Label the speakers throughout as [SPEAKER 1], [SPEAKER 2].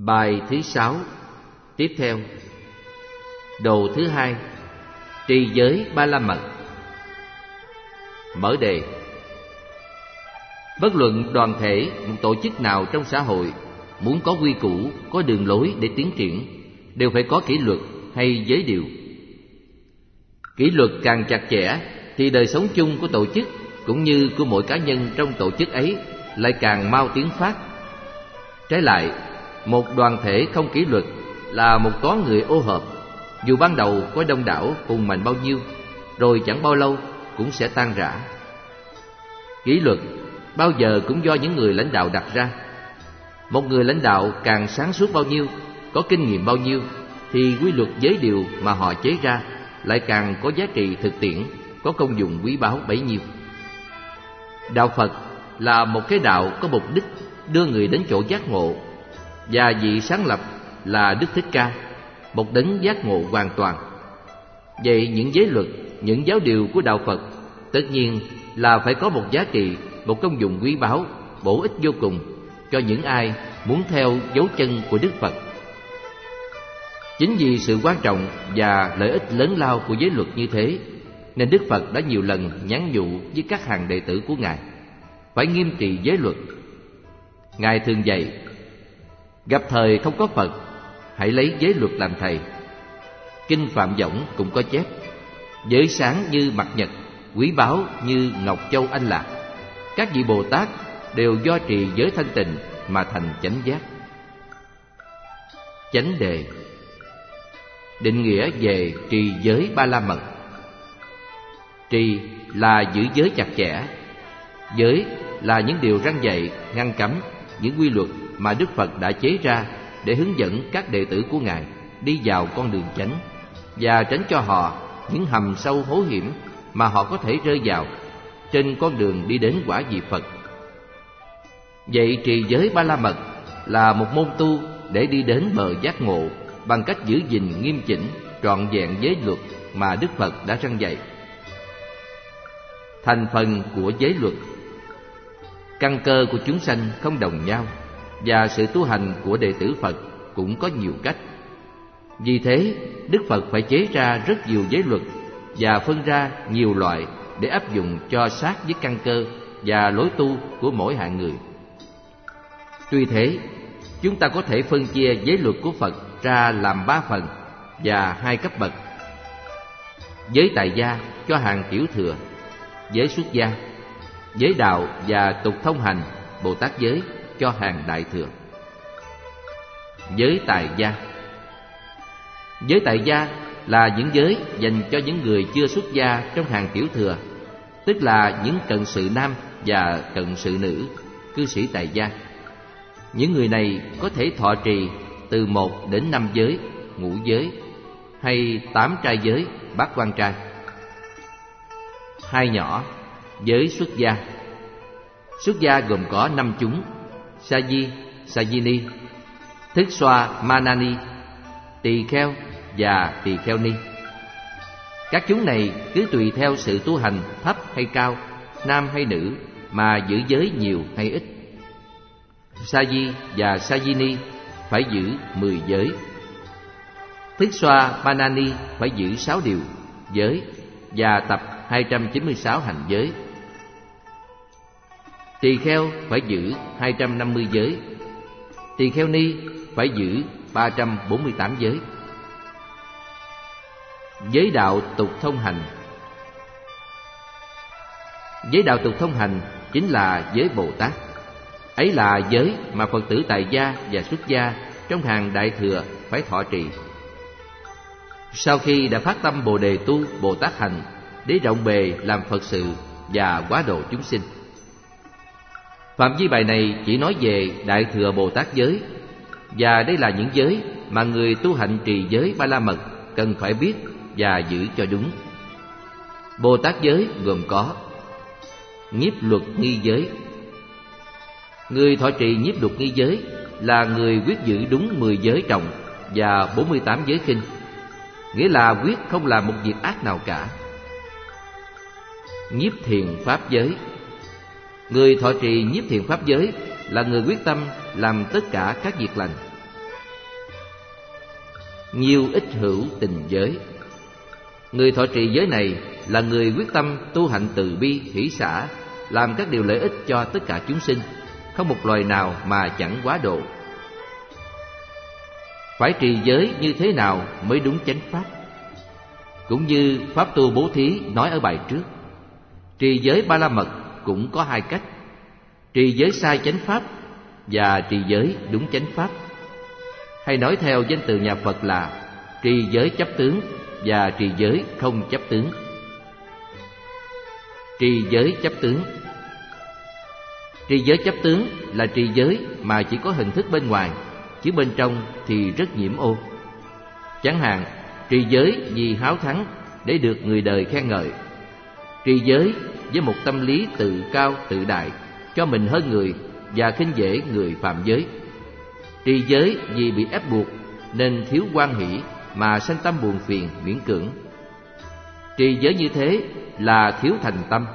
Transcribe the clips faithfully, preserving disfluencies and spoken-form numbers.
[SPEAKER 1] Bài thứ sáu. Tiếp theo. Đồ thứ hai. Trì giới ba la mật. Mở đề. Bất luận đoàn thể, một tổ chức nào trong xã hội muốn có quy củ, có đường lối để tiến triển, đều phải có kỷ luật hay giới điều. Kỷ luật càng chặt chẽ thì đời sống chung của tổ chức cũng như của mỗi cá nhân trong tổ chức ấy lại càng mau tiến phát. Trái lại, một đoàn thể không kỷ luật là một toán người ô hợp, dù ban đầu có đông đảo hùng mạnh bao nhiêu, rồi chẳng bao lâu cũng sẽ tan rã. Kỷ luật bao giờ cũng do những người lãnh đạo đặt ra. Một người lãnh đạo càng sáng suốt bao nhiêu, có kinh nghiệm bao nhiêu, thì quy luật giới điều mà họ chế ra lại càng có giá trị thực tiễn, có công dụng quý báu bấy nhiêu. Đạo Phật là một cái đạo có mục đích đưa người đến chỗ giác ngộ, và vị sáng lập là Đức Thích Ca, một đấng giác ngộ hoàn toàn. Vậy những giới luật, những giáo điều của đạo Phật tất nhiên là phải có một giá trị, một công dụng quý báu, bổ ích vô cùng cho những ai muốn theo dấu chân của Đức Phật. Chính vì sự quan trọng và lợi ích lớn lao của giới luật như thế, nên Đức Phật đã nhiều lần nhắn nhủ với các hàng đệ tử của Ngài phải nghiêm trì giới luật. Ngài thường dạy: gặp thời không có Phật, hãy lấy giới luật làm thầy. Kinh Phạm Võng cũng có chép: giới sáng như mặt nhật, quý báu như ngọc châu anh lạc. Các vị Bồ Tát đều do trì giới thanh tịnh mà thành chánh giác. Chánh đề. Định nghĩa về trì giới ba la mật. Trì là giữ giới chặt chẽ. Giới là những điều răn dạy, ngăn cấm, những quy luật mà Đức Phật đã chế ra để hướng dẫn các đệ tử của Ngài đi vào con đường chánh, và tránh cho họ những hầm sâu hố hiểm mà họ có thể rơi vào trên con đường đi đến quả vị Phật. Vậy trì giới ba la mật là một môn tu để đi đến bờ giác ngộ bằng cách giữ gìn nghiêm chỉnh, trọn vẹn giới luật mà Đức Phật đã răn dạy. Thành phần của giới luật. Căn cơ của chúng sanh không đồng nhau, và sự tu hành của đệ tử Phật cũng có nhiều cách. Vì thế, Đức Phật phải chế ra rất nhiều giới luật và phân ra nhiều loại để áp dụng cho sát với căn cơ và lối tu của mỗi hạng người. Tuy thế, chúng ta có thể phân chia giới luật của Phật ra làm ba phần và hai cấp bậc. Giới tại gia cho hàng tiểu thừa, giới xuất gia, giới đạo và tục thông hành, Bồ Tát giới cho hàng đại thừa. Giới tại gia. Giới tại gia là những giới dành cho những người chưa xuất gia trong hàng tiểu thừa, tức là những cận sự nam và cận sự nữ, cư sĩ tại gia. Những người này có thể thọ trì từ một đến năm giới, ngũ giới, hay tám trai giới, bát quan trai. Hai nhỏ, giới xuất gia. Xuất gia gồm có năm chúng: Sa-di, Sa-di-ni, Thức Xoa, Ma-na-ni, Tỳ Kheo và Tỳ Kheo Ni. Các chúng này cứ tùy theo sự tu hành thấp hay cao, nam hay nữ mà giữ giới nhiều hay ít. Sa-di và Sa-di-ni phải giữ mười giới. Thức Xoa, Ma-na-ni phải giữ sáu điều giới và tập hai trăm chín mươi sáu hành giới. Tỳ Kheo phải giữ hai trăm năm mươi giới. Tỳ Kheo Ni phải giữ ba trăm bốn mươi tám giới. Giới đạo tục thông hành. Giới đạo tục thông hành chính là giới Bồ Tát. Ấy là giới mà Phật tử tại gia và xuất gia trong hàng đại thừa phải thọ trì. Sau khi đã phát tâm Bồ đề tu, Bồ Tát hành để rộng bề làm Phật sự và hóa độ chúng sinh. Phạm vi bài này chỉ nói về đại thừa Bồ Tát giới, và đây là những giới mà người tu hạnh trì giới ba la mật cần phải biết và giữ cho đúng. Bồ Tát giới gồm có nhiếp luật nghi giới. Người thọ trì nhiếp luật nghi giới là người quyết giữ đúng mười giới trọng và bốn mươi tám giới khinh, nghĩa là quyết không làm một việc ác nào cả. Nhiếp thiền pháp giới. Người thọ trì nhiếp thiền pháp giới là người quyết tâm làm tất cả các việc lành. Nhiêu ích hữu tình giới. Người thọ trì giới này là người quyết tâm tu hạnh từ bi hỷ xả, làm các điều lợi ích cho tất cả chúng sinh, không một loài nào mà chẳng quá độ. Phải trì giới như thế nào mới đúng chánh pháp? Cũng như pháp tu bố thí nói ở bài trước, trì giới ba la mật cũng có hai cách: trì giới sai chánh pháp và trì giới đúng chánh pháp. Hay nói theo danh từ nhà Phật là trì giới chấp tướng và trì giới không chấp tướng. Trì giới chấp tướng. Trì giới chấp tướng là trì giới mà chỉ có hình thức bên ngoài, chứ bên trong thì rất nhiễm ô. Chẳng hạn, trì giới vì háo thắng để được người đời khen ngợi, trì giới với một tâm lý tự cao tự đại, cho mình hơn người và khinh dễ người phạm giới. Trì giới vì bị ép buộc nên thiếu hoan hỷ mà sanh tâm buồn phiền miễn cưỡng. Trì giới như thế là thiếu thành tâm,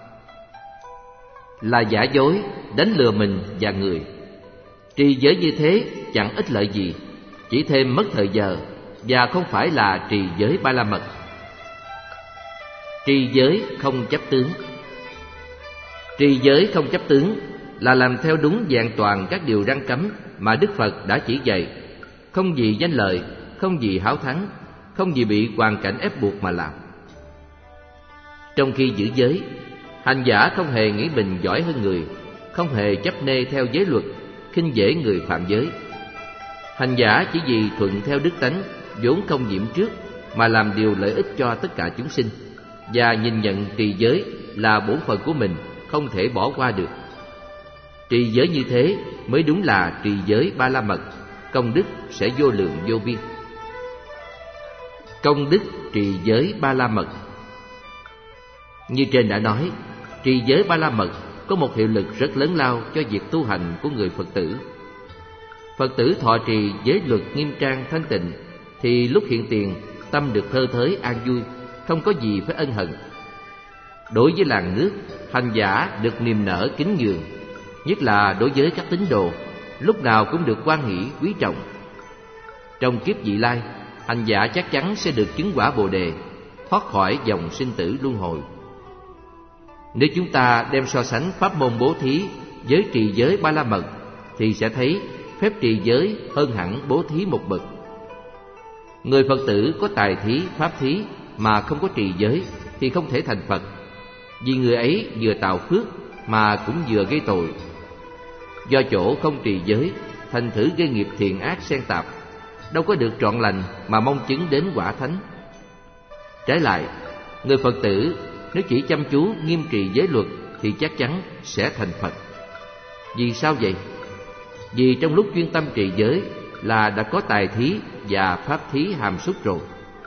[SPEAKER 1] là giả dối, đánh lừa mình và người. Trì giới như thế chẳng ích lợi gì, chỉ thêm mất thời giờ và không phải là trì giới ba la mật. Trì giới không chấp tướng. Trì giới không chấp tướng là làm theo đúng vẹn toàn các điều răn cấm mà Đức Phật đã chỉ dạy, không vì danh lợi, không vì háo thắng, không vì bị hoàn cảnh ép buộc mà làm. Trong khi giữ giới, hành giả không hề nghĩ mình giỏi hơn người, không hề chấp nê theo giới luật, khinh dễ người phạm giới. Hành giả chỉ vì thuận theo đức tánh vốn không nhiễm trước mà làm điều lợi ích cho tất cả chúng sinh, và nhìn nhận trì giới là bổn phận của mình, không thể bỏ qua được. Trì giới như thế mới đúng là trì giới ba la mật, công đức sẽ vô lượng vô biên. Công đức trì giới ba la mật. Như trên đã nói, trì giới ba la mật có một hiệu lực rất lớn lao cho việc tu hành của người Phật tử. Phật tử thọ trì giới luật nghiêm trang thanh tịnh thì lúc hiện tiền tâm được thơ thới an vui, không có gì phải ân hận. Đối với làng nước, hành giả được niềm nở kính nhường, nhất là đối với các tín đồ, lúc nào cũng được hoan hỷ quý trọng. Trong kiếp vị lai, hành giả chắc chắn sẽ được chứng quả Bồ đề, thoát khỏi dòng sinh tử luân hồi. Nếu chúng ta đem so sánh pháp môn bố thí với trì giới ba la mật thì sẽ thấy phép trì giới hơn hẳn bố thí một bậc. Người Phật tử có tài thí, pháp thí mà không có trì giới thì không thể thành Phật, vì người ấy vừa tạo phước mà cũng vừa gây tội. Do chỗ không trì giới, thành thử gây nghiệp thiện ác xen tạp, đâu có được trọn lành mà mong chứng đến quả thánh. Trái lại, người Phật tử nếu chỉ chăm chú nghiêm trì giới luật thì chắc chắn sẽ thành Phật. Vì sao vậy? Vì trong lúc chuyên tâm trì giới là đã có tài thí và pháp thí hàm súc rồi.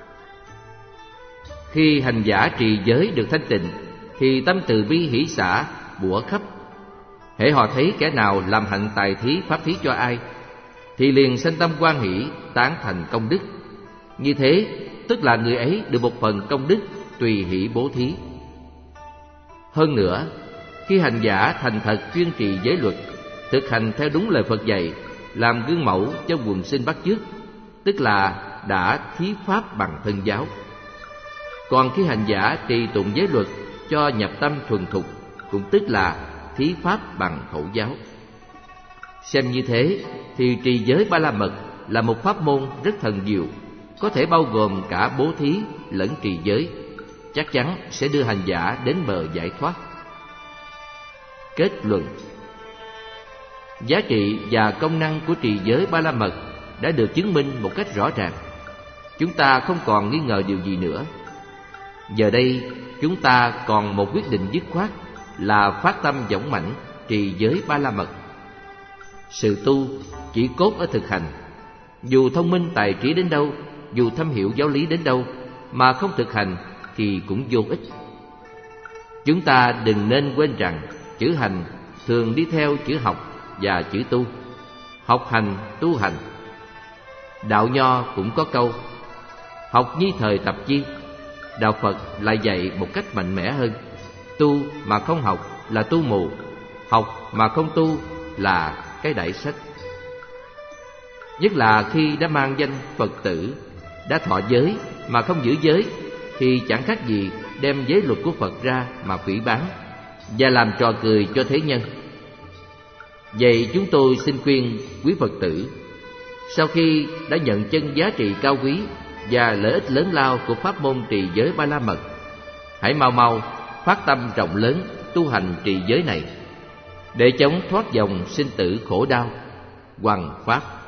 [SPEAKER 1] Khi hành giả trì giới được thanh tịnh thì tâm từ bi hỷ xả bủa khắp. Hễ họ thấy kẻ nào làm hạnh tài thí pháp thí cho ai thì liền sanh tâm hoan hỷ, tán thành công đức. Như thế tức là người ấy được một phần công đức tùy hỷ bố thí. Hơn nữa, khi hành giả thành thật chuyên trì giới luật, thực hành theo đúng lời Phật dạy, làm gương mẫu cho quần sinh bắt chước, tức là đã thí pháp bằng thân giáo. Còn khi hành giả trì tụng giới luật cho nhập tâm thuần thục, cũng tức là thí pháp bằng khẩu giáo. Xem như thế thì trì giới ba la mật là một pháp môn rất thần diệu, có thể bao gồm cả bố thí lẫn trì giới, chắc chắn sẽ đưa hành giả đến bờ giải thoát. Kết luận: giá trị và công năng của trì giới ba la mật đã được chứng minh một cách rõ ràng. Chúng ta không còn nghi ngờ điều gì nữa. Giờ đây chúng ta còn một quyết định dứt khoát là phát tâm dũng mãnh trì giới ba la mật. Sự tu chỉ cốt ở thực hành. Dù thông minh tài trí đến đâu, dù thâm hiểu giáo lý đến đâu, mà không thực hành thì cũng vô ích. Chúng ta đừng nên quên rằng chữ hành thường đi theo chữ học và chữ tu. Học hành tu hành. Đạo Nho cũng có câu: học nhi thời tập chi. Đạo Phật lại dạy một cách mạnh mẽ hơn: tu mà không học là tu mù, học mà không tu là cái đãi sách. nhất là khi đã mang danh Phật tử, đã thọ giới mà không giữ giới, thì chẳng khác gì đem giới luật của Phật ra mà phỉ báng và làm trò cười cho thế nhân. Vậy chúng tôi xin khuyên quý Phật tử, sau khi đã nhận chân giá trị cao quý và lợi ích lớn lao của pháp môn trì giới Ba La Mật, hãy mau mau phát tâm rộng lớn tu hành trì giới này, để chống thoát dòng sinh tử khổ đau, hoằng pháp.